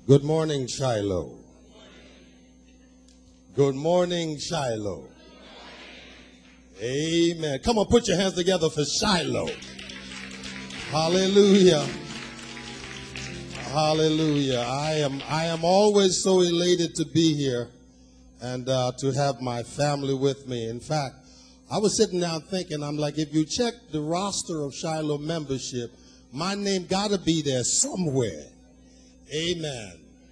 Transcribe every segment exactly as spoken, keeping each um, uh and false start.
Good morning, Shiloh. Good morning, Shiloh. Amen. Come on, put your hands together for Shiloh. Hallelujah. Hallelujah. I am I am always so elated to be here and uh, to have my family with me. In fact, I was sitting down thinking, I'm like, if you check the roster of Shiloh membership, my name got to be there somewhere. Amen.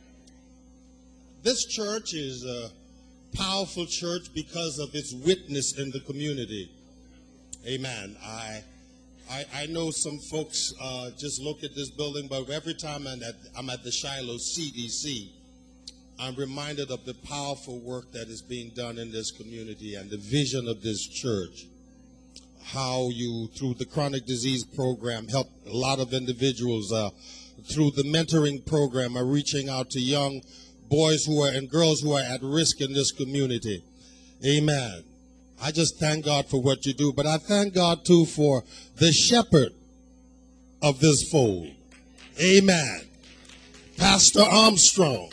This church is a powerful church because of its witness in the community. Amen. I I, I know some folks uh, just look at this building, but every time I'm at, I'm at the Shiloh C D C, I'm reminded of the powerful work that is being done in this community and the vision of this church. How you, through the chronic disease program, help a lot of individuals uh, through the mentoring program are reaching out to young boys who are and girls who are at risk in this community. Amen. I just thank God for what you do, but I thank God too for the shepherd of this fold. Amen. Pastor Armstrong.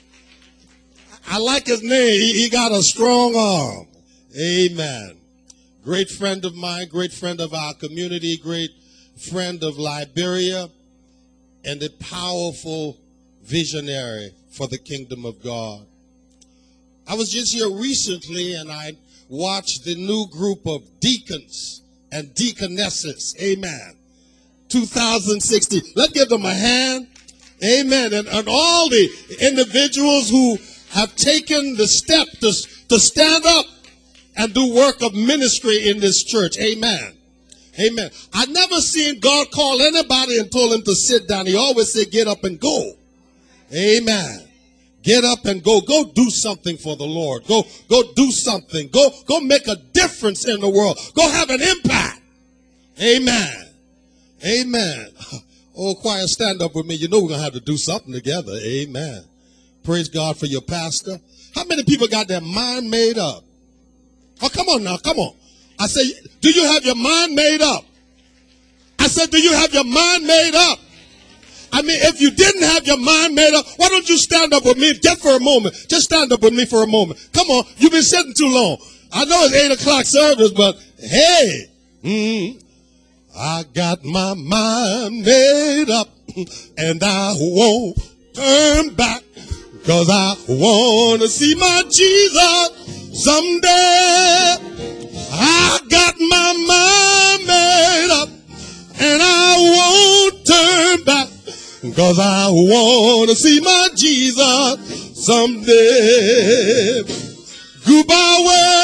I like his name. He, he got a strong arm. Amen. Great friend of mine, great friend of our community, great friend of Liberia, and a powerful visionary for the kingdom of God. I was just here recently and I watched the new group of deacons and deaconesses. Amen. two thousand sixteen. Let's give them a hand. Amen. And, and all the individuals who have taken the step to, to stand up and do work of ministry in this church. Amen. Amen. I never seen God call anybody and told him to sit down. He always said, get up and go. Amen. Get up and go. Go do something for the Lord. Go, go do something. Go, go make a difference in the world. Go have an impact. Amen. Amen. Oh, choir, stand up with me. You know we're going to have to do something together. Amen. Praise God for your pastor. How many people got their mind made up? Oh, come on now. Come on. I say, do you have your mind made up? I said, do you have your mind made up? I mean, if you didn't have your mind made up, why don't you stand up with me just for a moment? Just stand up with me for a moment. Come on. You've been sitting too long. I know it's eight o'clock service, but hey, mm, I got my mind made up and I won't turn back because I want to see my Jesus someday. I got my mind made up and I won't turn back. Cause I want to see my Jesus someday. Goodbye,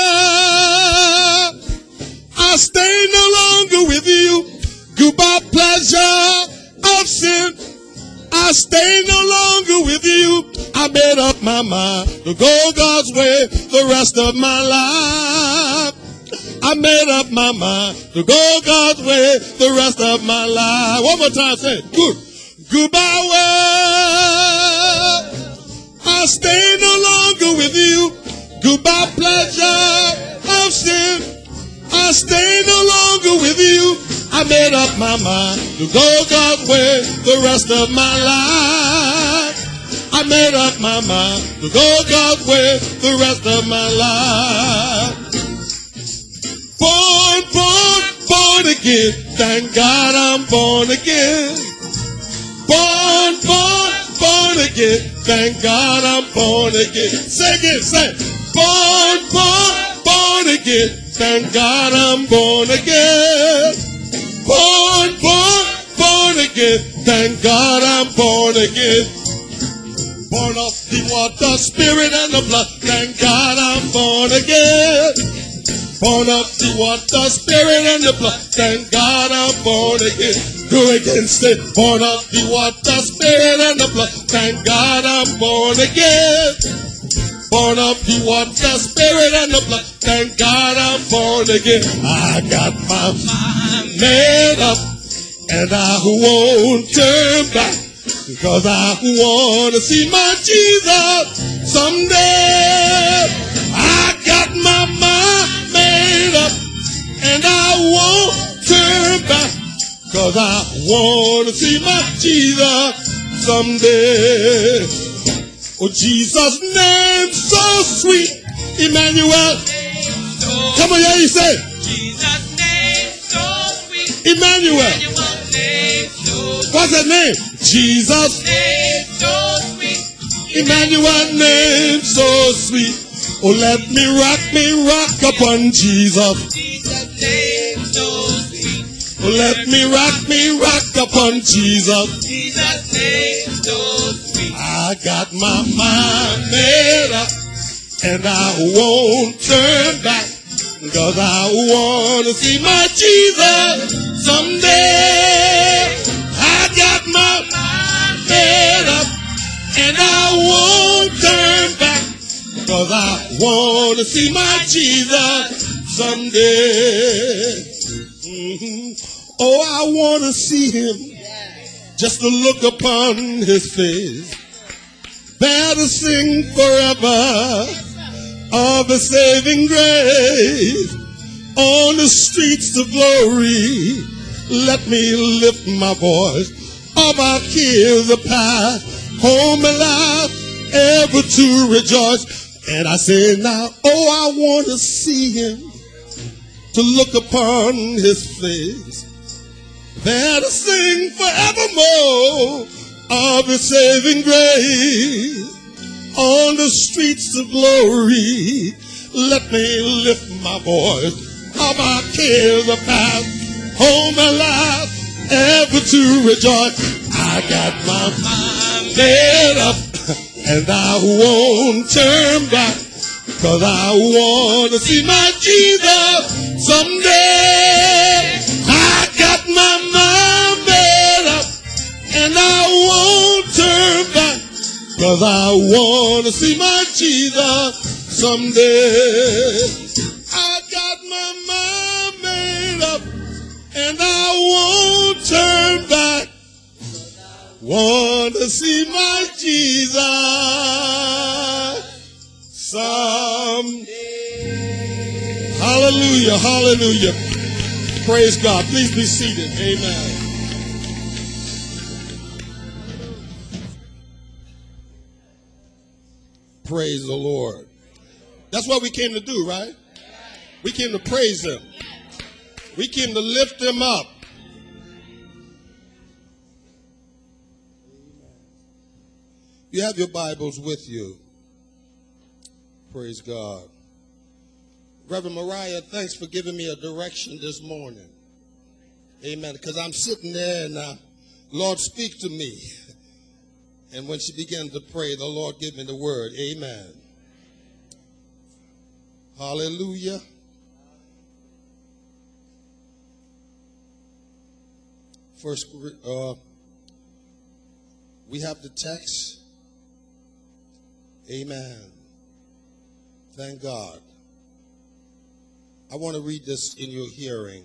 world. I stay no longer with you. Goodbye, pleasure of sin. I stay no longer with you. I made up my mind to go God's way the rest of my life. I made up my mind to go God's way the rest of my life. One more time, say it. Good. Goodbye, world. I stay no longer with you. Goodbye, pleasure of sin. I stay no longer with you. I made up my mind to go God's way the rest of my life. I made up my mind to go God's way the rest of my life. Born, born, born again. Thank God I'm born again. Born, born, born again. Thank God I'm born again. Say again, say. Born, born, born again. Thank God I'm born again. Born, born, born again. Thank God I'm born again. Born of the water, spirit, and the blood. Thank God I'm born again. Born of the water, spirit, and the blood. Thank God I'm born again. Do again, say, born of the water, spirit, and the blood. Thank God I'm born again. Born of the water, spirit, and the blood. Thank God I'm born again. I got my mind made up, and I won't turn back, because I want to see my Jesus someday. I got my mind made up, and I won't turn back, because I want to see my Jesus someday. Oh, Jesus' name so sweet, Emmanuel. Come on, yeah, you say. Jesus' name so sweet, Emmanuel. Emmanuel's name so sweet. What's that name? Jesus' name so sweet, Emmanuel name so sweet. Oh, let me rock me rock upon Jesus. Jesus' name so sweet. Oh, let me rock me rock upon Jesus. Jesus' name so sweet. I got my mind made up and I won't turn back, cause I want to see my Jesus someday. I got my mind made up and I won't turn back, cause I want to see my Jesus someday. Mm-hmm. Oh, I want to see him, just to look upon his face. There to sing forever of the saving grace. On the streets of glory, let me lift my voice. All my cares are past, home alive, ever to rejoice. And I say now, oh, I want to see him, to look upon his face. There to sing forevermore of his saving grace. On the streets of glory, let me lift my voice. All my cares are past, home alive, ever to rejoice. I got my mind made up and I won't turn back, cause I want to see my Jesus someday. I got my mind made up and I won't turn back, cause I want to see my Jesus someday. I got my mind made up and I won't turn back. Want to see my Jesus someday. Hallelujah, hallelujah. Praise God. Please be seated. Amen. Praise the Lord. That's what we came to do, right? We came to praise him. We came to lift him up. You have your Bibles with you. Praise God. Reverend Mariah, thanks for giving me a direction this morning. Amen. Because I'm sitting there and uh, Lord, speak to me. And when she began to pray, the Lord gave me the word. Amen. Hallelujah. First, uh, we have the text. Amen. Thank God. I want to read this in your hearing.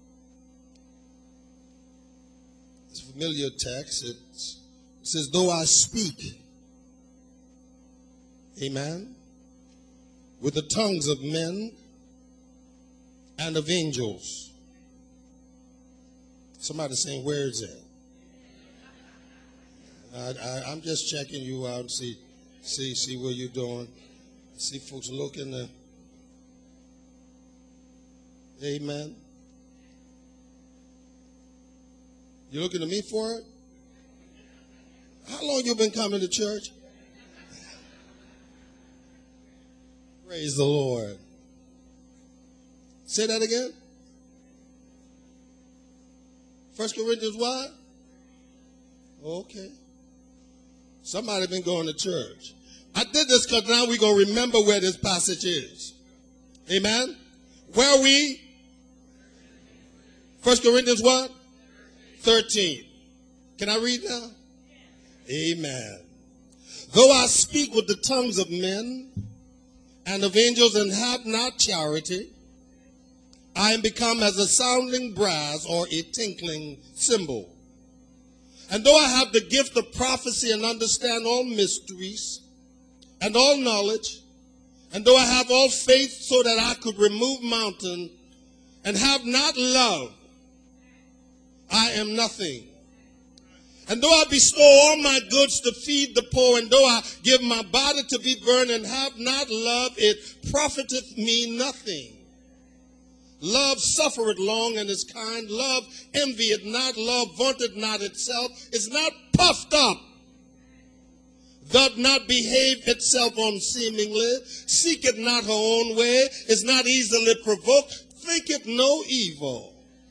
It's a familiar text. It's, it says, though I speak, amen, with the tongues of men and of angels. Somebody saying, where is it? I, I, I'm just checking you out and see, see, see what you're doing. See folks looking at. Amen. You looking at me for it? How long you been coming to church? Praise the Lord. Say that again. First Corinthians what? Okay. Somebody been going to church. I did this because now we're going to remember where this passage is. Amen. Where are we? First Corinthians what? thirteen. Can I read now? Amen. Though I speak with the tongues of men and of angels and have not charity, I am become as a sounding brass or a tinkling cymbal. And though I have the gift of prophecy and understand all mysteries and all knowledge, and though I have all faith so that I could remove mountain and have not love, I am nothing. And though I bestow all my goods to feed the poor, and though I give my body to be burned and have not love, it profiteth me nothing. Love suffereth long and is kind. Love envieth not. Love vaunteth not itself. Is not puffed up. Doth not behave itself unseemingly. Seeketh not her own way. Is not easily provoked. Thinketh no evil.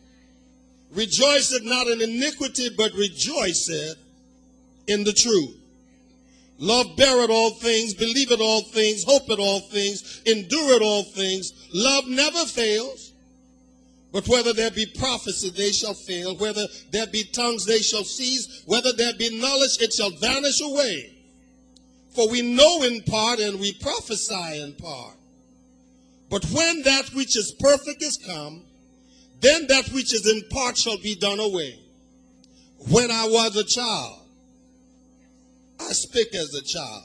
Rejoiceth not in iniquity, but rejoiceth in the truth. Love beareth all things, believeth all things, hopeth all things, endureth all things. Love never fails. But whether there be prophecy, they shall fail. Whether there be tongues, they shall cease. Whether there be knowledge, it shall vanish away. For we know in part, and we prophesy in part. But when that which is perfect is come, then that which is in part shall be done away. When I was a child, I spake as a child.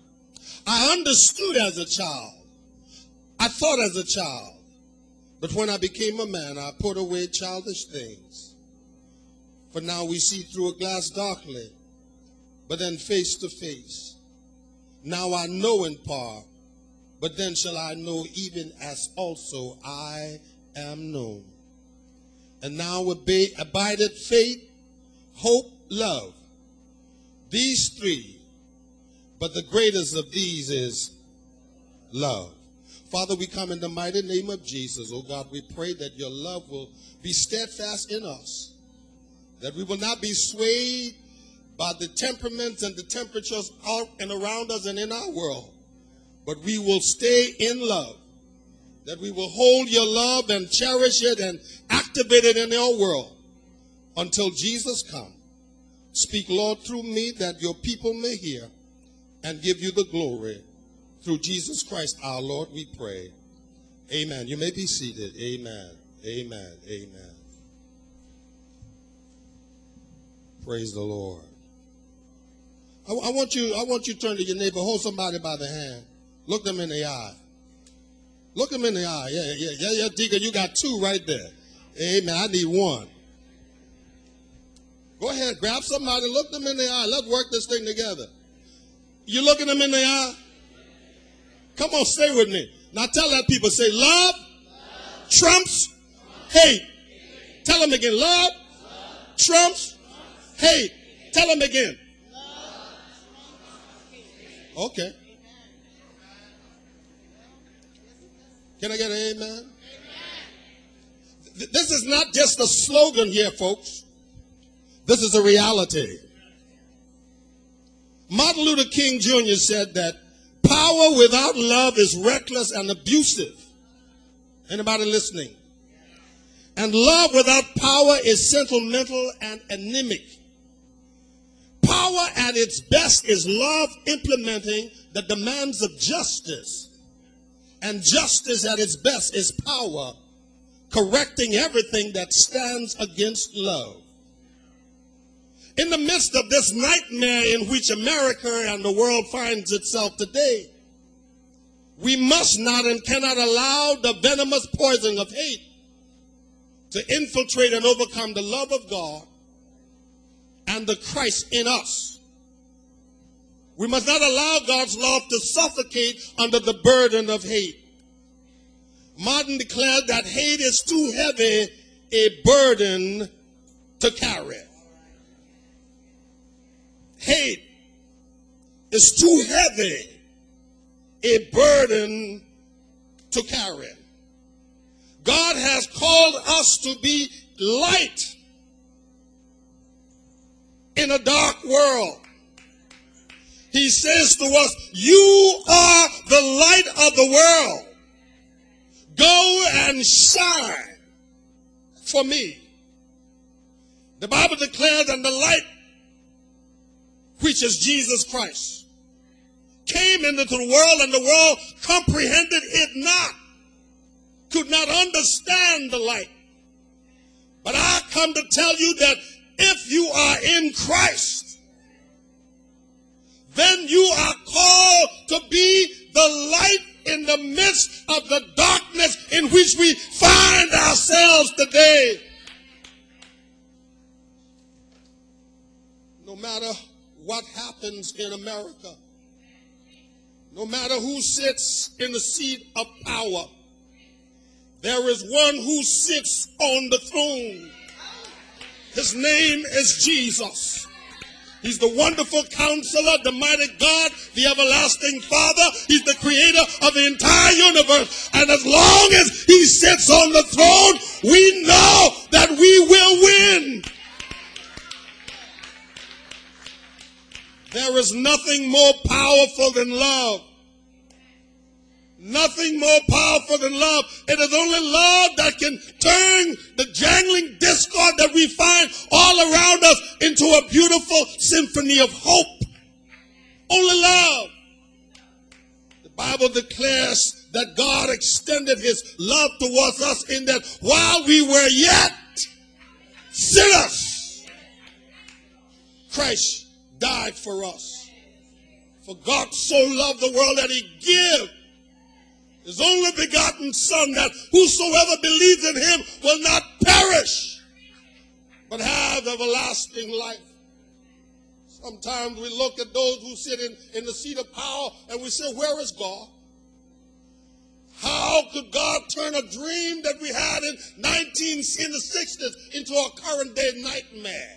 I understood as a child. I thought as a child. But when I became a man, I put away childish things. For now we see through a glass darkly, but then face to face. Now I know in part, but then shall I know even as also I am known. And now abideth faith, hope, love. These three, but the greatest of these is love. Father, we come in the mighty name of Jesus. Oh God, we pray that your love will be steadfast in us. That we will not be swayed by the temperaments and the temperatures out and around us and in our world. But we will stay in love. That we will hold your love and cherish it and activate it in our world until Jesus comes. Speak, Lord, through me that your people may hear and give you the glory. Through Jesus Christ our Lord we pray. Amen. You may be seated. Amen. Amen. Amen. Praise the Lord. I, I want you, I want you to turn to your neighbor, hold somebody by the hand. Look them in the eye. Look them in the eye. Yeah, yeah, yeah, yeah, Deacon, you got two right there. Amen. I need one. Go ahead, grab somebody, look them in the eye. Let's work this thing together. You looking them in the eye? Come on, stay with me. Now tell that people, say, love, love. Trumps, trumps hate. hate. Tell them again, love, love. Trumps, trumps hate. hate. Tell them again. Love. Okay. Can I get an amen? Amen? This is not just a slogan here, folks. This is a reality. Martin Luther King Junior said that power without love is reckless and abusive. Anybody listening? And love without power is sentimental and anemic. Power at its best is love implementing the demands of justice. And justice at its best is power correcting everything that stands against love. In the midst of this nightmare in which America and the world finds itself today, we must not and cannot allow the venomous poison of hate to infiltrate and overcome the love of God and the Christ in us. We must not allow God's love to suffocate under the burden of hate. Martin declared that hate is too heavy a burden to carry. Hate is too heavy a burden to carry. God has called us to be light in a dark world. He says to us, you are the light of the world. Go and shine for me. The Bible declares that the light, which is Jesus Christ, came into the world and the world comprehended it not, could not understand the light. But I come to tell you that if you are in Christ, then you are called to be the light in the midst of the darkness in which we find ourselves today. happens in America. No matter who sits in the seat of power, there is one who sits on the throne. His name is Jesus. He's the wonderful counselor, the mighty God, the everlasting Father. He's the creator of the entire universe. And as long as he sits on the throne, we know that we will win. There is nothing more powerful than love. Nothing more powerful than love. It is only love that can turn the jangling discord that we find all around us into a beautiful symphony of hope. Only love. The Bible declares that God extended his love towards us in that while we were yet sinners, Christ died for us. For God so loved the world that he gave his only begotten Son, that whosoever believes in him will not perish, but have everlasting life. Sometimes we look at those who sit in, in the seat of power and we say, where is God? How could God turn a dream that we had in nineteen in the sixties into a current day nightmare?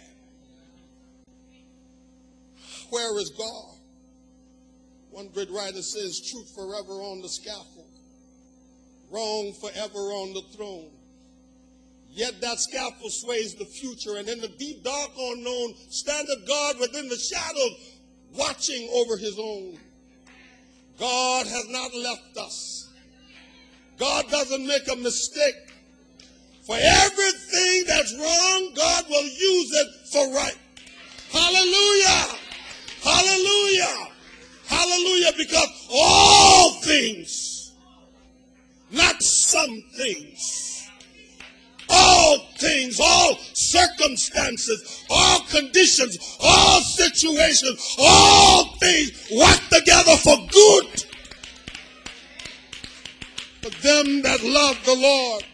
Where is God? One great writer says, truth forever on the scaffold, wrong forever on the throne. Yet that scaffold sways the future, and in the deep, dark, unknown standeth God within the shadows, watching over his own. God has not left us. God doesn't make a mistake. For everything that's wrong, God will use it for right. Hallelujah! Hallelujah! Hallelujah, because all things, not some things, all things, all circumstances, all conditions, all situations, all things work together for good for them that love the Lord.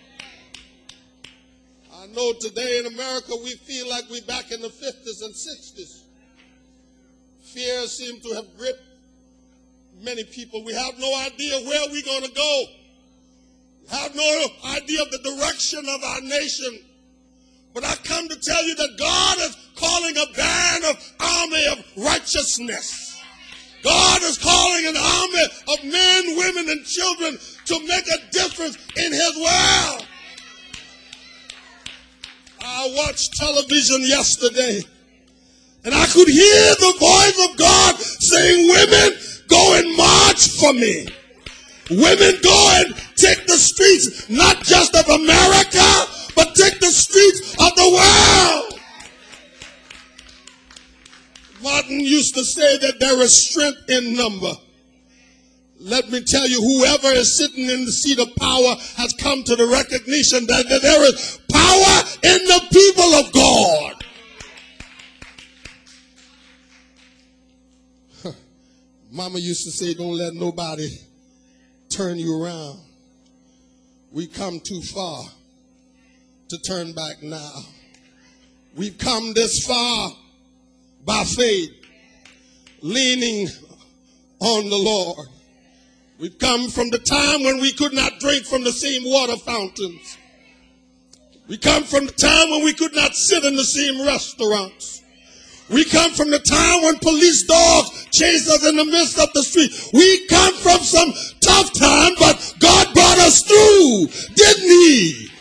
I know today in America we feel like we're back in the fifties and sixties. Fear seems to have gripped many people. We have no idea where we're going to go. We have no idea of the direction of our nation. But I come to tell you that God is calling a band of army of righteousness. God is calling an army of men, women, and children to make a difference in his world. I watched television yesterday, and I could hear the voice of God saying, women, go and march for me. Women, go and take the streets, not just of America, but take the streets of the world. Martin used to say that there is strength in number. Let me tell you, whoever is sitting in the seat of power has come to the recognition that, that there is power in the people of God. Mama used to say, don't let nobody turn you around. We come too far to turn back now. We've come this far by faith, leaning on the Lord. We've come from the time when we could not drink from the same water fountains. We come from the time when we could not sit in the same restaurants. We come from the time when police dogs chased us in the midst of the street. We come from some tough time, but God brought us through, didn't he?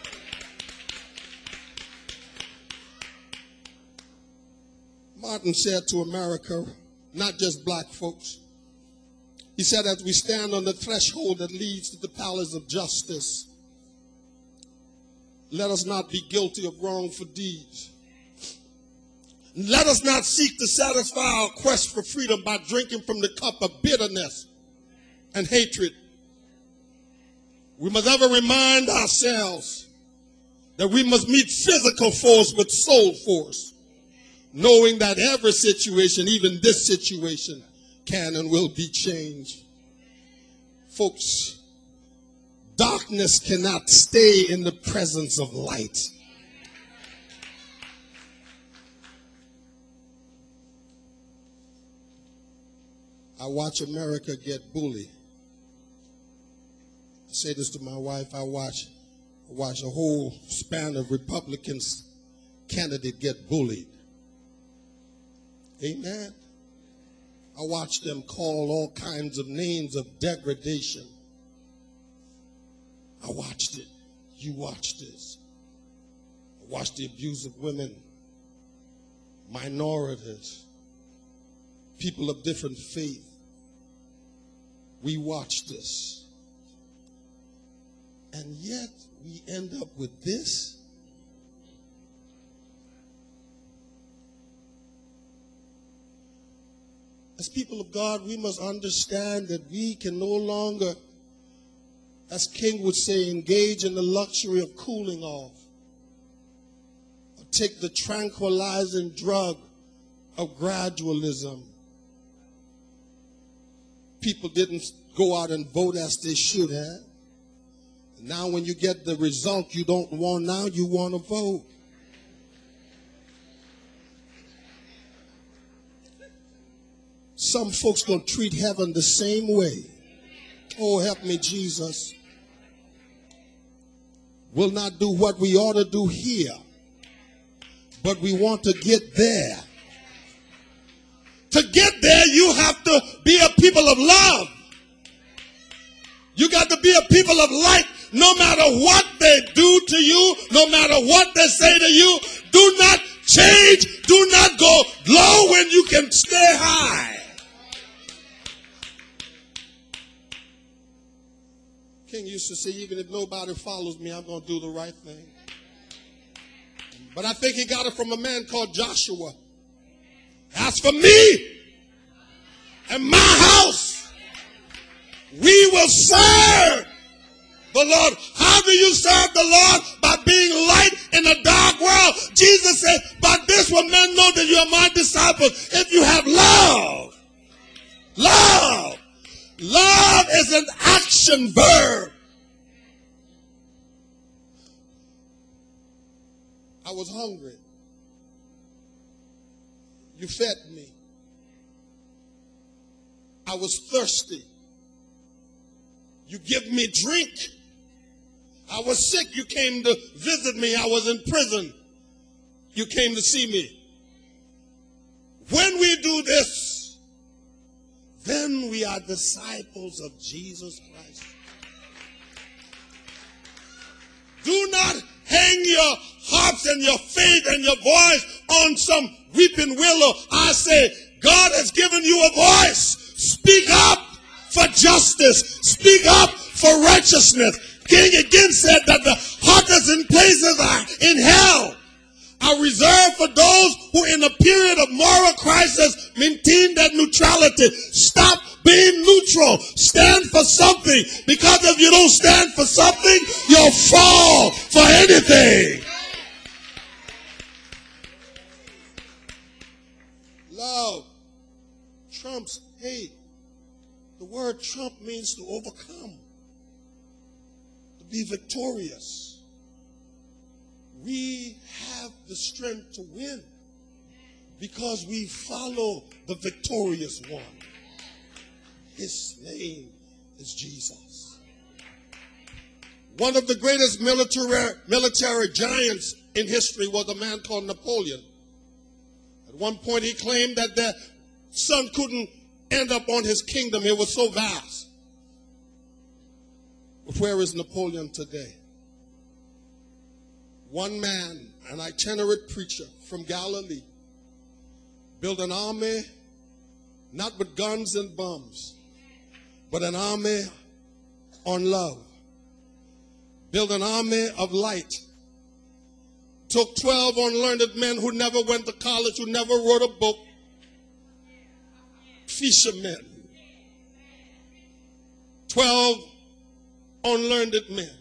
Martin said to America, not just black folks, he said, as we stand on the threshold that leads to the palace of justice, let us not be guilty of wrongful deeds. Let us not seek to satisfy our quest for freedom by drinking from the cup of bitterness and hatred. We must ever remind ourselves that we must meet physical force with soul force, knowing that every situation, even this situation, can and will be changed. Folks, darkness cannot stay in the presence of light. I watch America get bullied. I say this to my wife. I watch, I watch a whole span of Republicans candidate get bullied. Amen. I watch them call all kinds of names of degradation. I watched it. You watched this. I watched the abuse of women, minorities, people of different faith. We watched this. And yet we end up with this. As people of God, we must understand that we can no longer, as King would say, engage in the luxury of cooling off, or take the tranquilizing drug of gradualism. People didn't go out and vote as they should have. Now when you get the result you don't want now, you want to vote. Some folks gonna treat heaven the same way. Oh, help me, Jesus. We'll not do what we ought to do here, but we want to get there. To get there, you have to be a people of love. You got to be a people of light. No matter what they do to you, no matter what they say to you, do not change. Do not go low when you can stay high. King used to say, even if nobody follows me, I'm going to do the right thing. But I think he got it from a man called Joshua. As for me and my house, we will serve the Lord. How do you serve the Lord? By being light in a dark world. Jesus said, by this will men know that you are my disciples, if you have love. Love. Love is an action verb. I was hungry. You fed me. I was thirsty. You give me drink. I was sick. You came to visit me. I was in prison. You came to see me. When we do this, then we are disciples of Jesus Christ. Do not hang your harps and your faith and your voice on some weeping willow. I say, God has given you a voice. Speak up for justice. Speak up for righteousness. King again said that the hottest places are in hell are reserved for those who in a period of moral crisis maintain that neutrality. Stop being neutral. Stand for something. Because if you don't stand for something, you'll fall for anything. Love trumps hate. The word trump means to overcome, to be victorious. We have the strength to win because we follow the victorious one. His name is Jesus. One of the greatest military, military giants in history was a man called Napoleon. At one point he claimed that the son couldn't end up on his kingdom. It was so vast. But where is Napoleon today? One man, an itinerant preacher from Galilee, built an army not with guns and bombs, but an army on love. Built an army of light. Took twelve unlearned men who never went to college, who never wrote a book. Fishermen. Twelve unlearned men.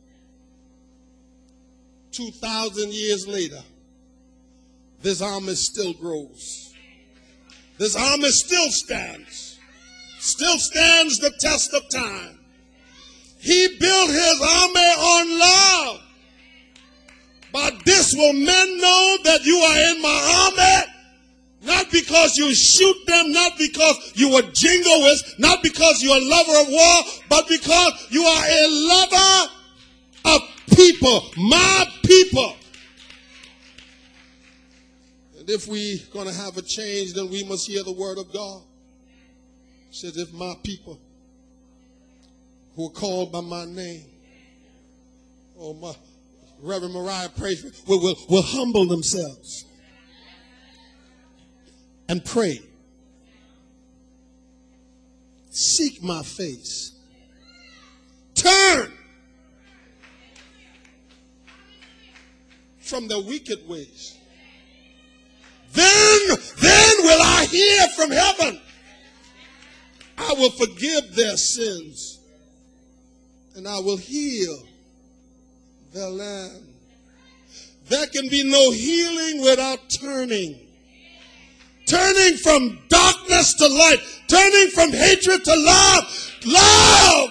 Two thousand years later, this army still grows. This army still stands. Still stands the test of time. He built his army on love. By this will men know that you are in my army Not because you shoot them, not because you are jingoist, not because you're a lover of war, but because you are a lover of people, my people. And if we're going to have a change, then we must hear the word of God. It says, if my people who are called by my name, oh, my Reverend Mariah prays, will, will, will humble themselves and pray, seek my face, turn from their wicked ways, then, then will I hear from heaven. I will forgive their sins and I will heal their land. There can be no healing without turning. Turning from darkness to light. Turning from hatred to love. Love!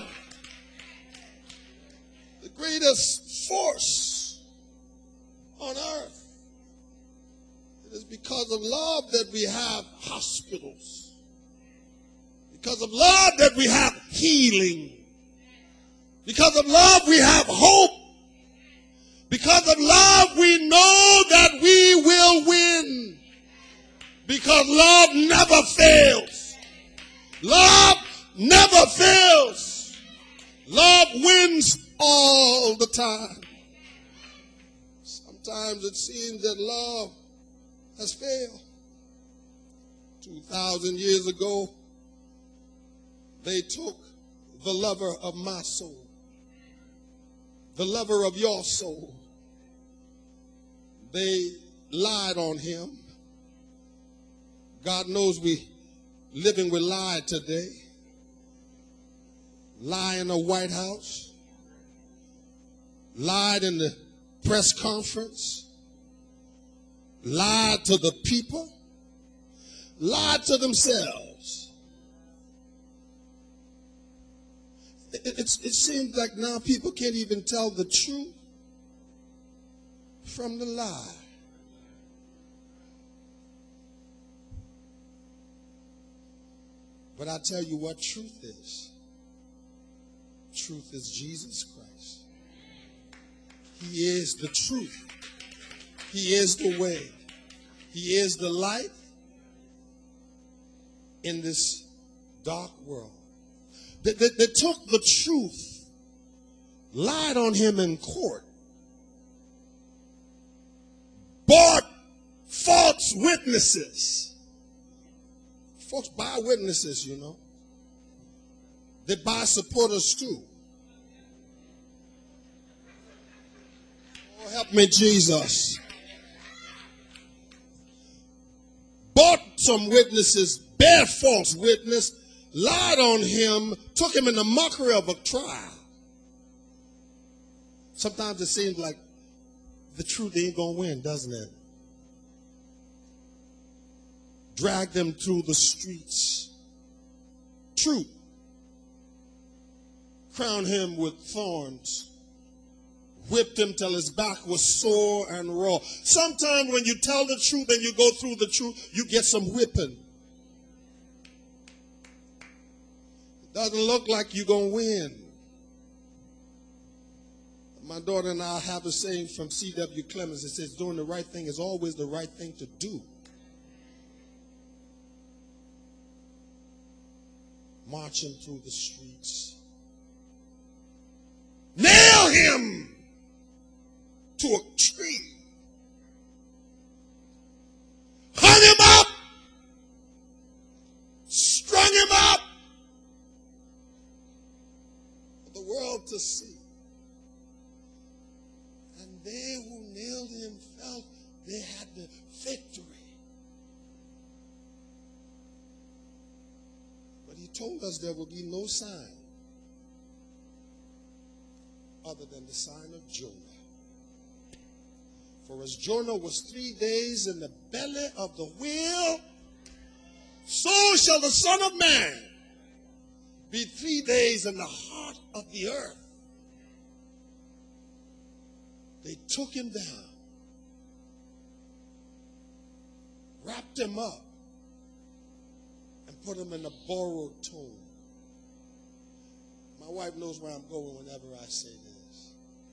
The greatest force on earth. It is because of love that we have hospitals. Because of love that we have healing. Because of love we have hope. Because of love we know that we will win. Because love never fails. Love never fails. Love wins all the time. Sometimes it seems that love has failed. Two thousand years ago, they took the lover of my soul, the lover of your soul. They lied on him. God knows we living with lie today. Lie in the White House. Lied in the press conference. Lied to the people. Lied to themselves. It, it, it seems like now people can't even tell the truth from the lie. But I tell you what truth is. Truth is Jesus Christ. He is the truth. He is the way. He is the light in this dark world. They, they, they took the truth, lied on him in court, bought false witnesses. Folks buy witnesses, you know. They buy supporters too. Oh, help me, Jesus. Bought some witnesses, bare false witness, lied on him, took him in the mockery of a trial. Sometimes it seems like the truth ain't gonna win, doesn't it? Drag them through the streets. Truth. Crown him with thorns. Whipped him till his back was sore and raw. Sometimes when you tell the truth and you go through the truth, you get some whipping. It doesn't look like you're going to win. My daughter and I have a saying from C W Clemens. It says, doing the right thing is always the right thing to do. Marching through the streets. Nail him to a tree. Hung him up. Strung him up. For the world to see. And they who nailed him felt they had the victory. But he told us there will be no sign other than the sign of Jonah. For as Jonah was three days in the belly of the whale, so shall the Son of Man be three days in the heart of the earth. They took him down, wrapped him up, and put him in a borrowed tomb. My wife knows where I'm going whenever I say this.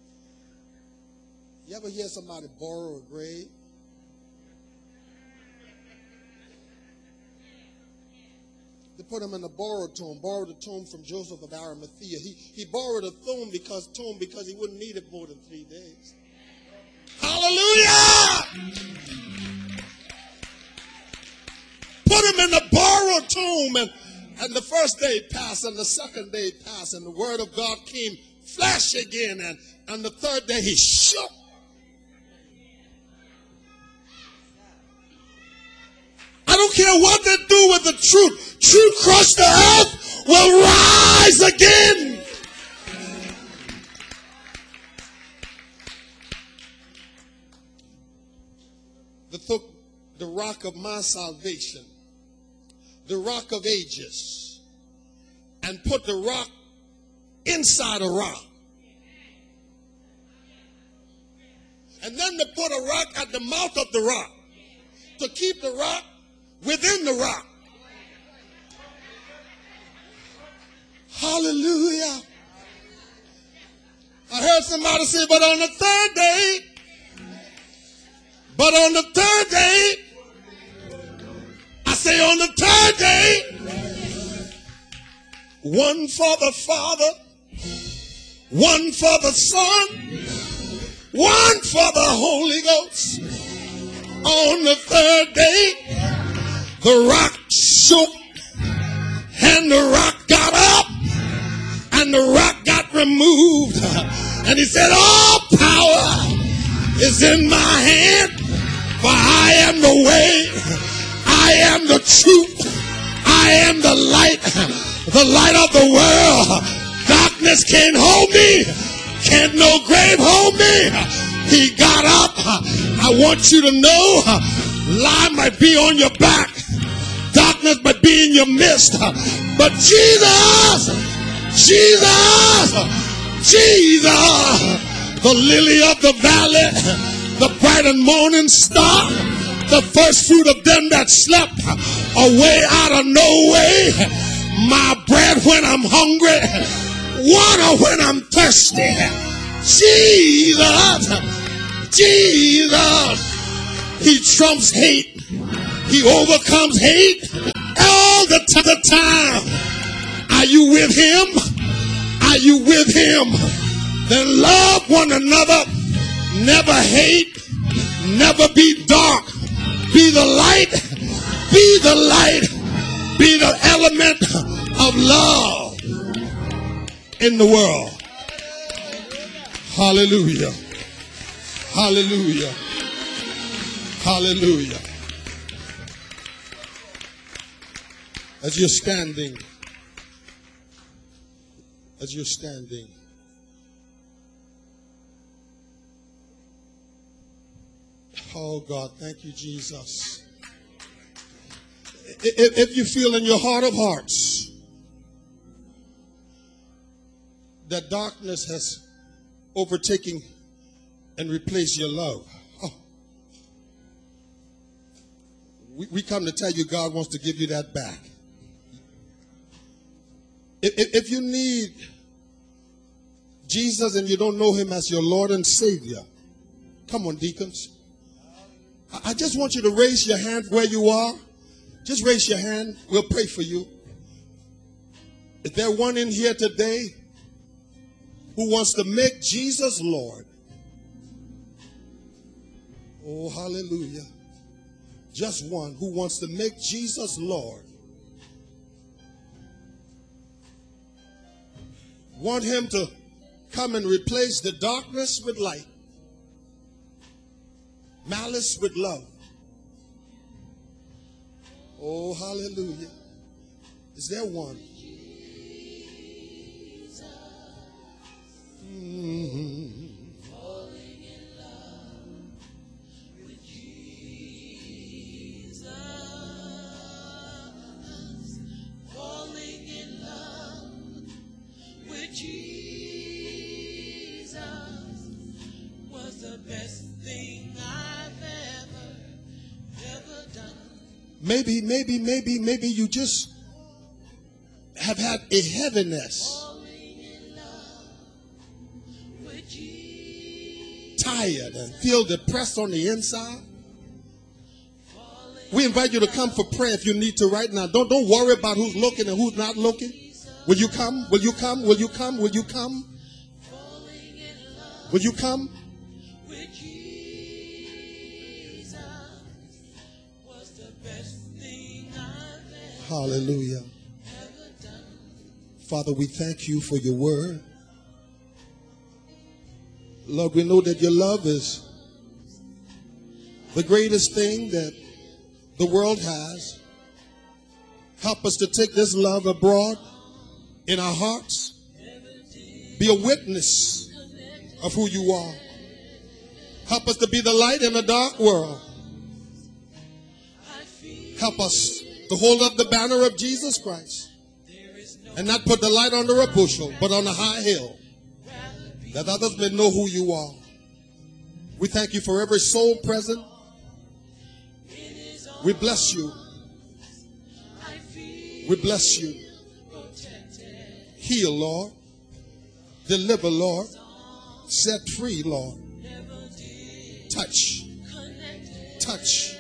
You ever hear somebody borrow a grave? They put him in a borrowed tomb, borrowed a tomb from Joseph of Arimathea. He, he borrowed a tomb because, tomb because he wouldn't need it more than three days. Hallelujah! Put him in a borrowed tomb, and, and the first day passed, and the second day passed, and the word of God came flash again, and, and the third day he shook. I don't care what they do with the truth. Truth crushed the earth will rise again. The, th- the rock of my salvation, the rock of ages, and put the rock inside a rock. And then they put a rock at the mouth of the rock to keep the rock within the rock. Hallelujah. I heard somebody say, but on the third day, but on the third day, I say on the third day, one for the Father, one for the Son, one for the Holy Ghost. On the third day, the rock shook, and the rock got up, and the rock got removed. And he said, all power is in my hand, for I am the way, I am the truth, I am the light, the light of the world. Darkness can't hold me, can't no grave hold me. He got up. I want you to know, lie might be on your back, darkness might be in your midst, but Jesus, Jesus, Jesus, the lily of the valley, the bright and morning star, the first fruit of them that slept away out of no way, my bread when I'm hungry, water when I'm thirsty. Jesus, Jesus, he trumps hate, he overcomes hate all the, t- the time. Are you with him? Are you with him? Then love one another, never hate, never be dark, be the light, be the light, be the element of love in the world. Hallelujah. Hallelujah. Hallelujah. As you're standing, as you're standing, oh God, thank you, Jesus. If, if you feel in your heart of hearts that darkness has overtaken and replaced your love, oh, we, we come to tell you God wants to give you that back. If, if, if you need Jesus and you don't know him as your Lord and Savior, come on, deacons. I, I just want you to raise your hand where you are. Just raise your hand. We'll pray for you. Is there one in here today who wants to make Jesus Lord? Oh, hallelujah. Just one who wants to make Jesus Lord. Want him to come and replace the darkness with light, malice with love. Oh, hallelujah. Is there one? Mm-hmm. Falling in love with Jesus. Falling in love with Jesus was the best thing I've ever, ever done. Maybe, maybe, maybe, maybe you just have had a heaviness. Tired and feel depressed on the inside. We invite you to come for prayer if you need to right now. Don't, don't worry about who's looking and who's not looking. Will you come? Will you come? Will you come? Will you come? Will you come? Hallelujah. Father, we thank you for your word. Lord, we know that your love is the greatest thing that the world has. Help us to take this love abroad in our hearts. Be a witness of who you are. Help us to be the light in a dark world. Help us to hold up the banner of Jesus Christ and not put the light under a bushel, but on a high hill, that others may know who you are. We thank you for every soul present. We bless you. We bless you. Heal, Lord. Deliver, Lord. Set free, Lord. Touch. Touch.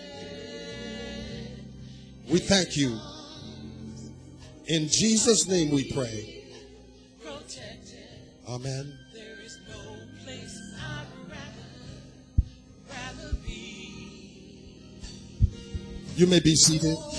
We thank you. In Jesus' name we pray. Amen. There is no place I'd rather, rather be. You may be seated.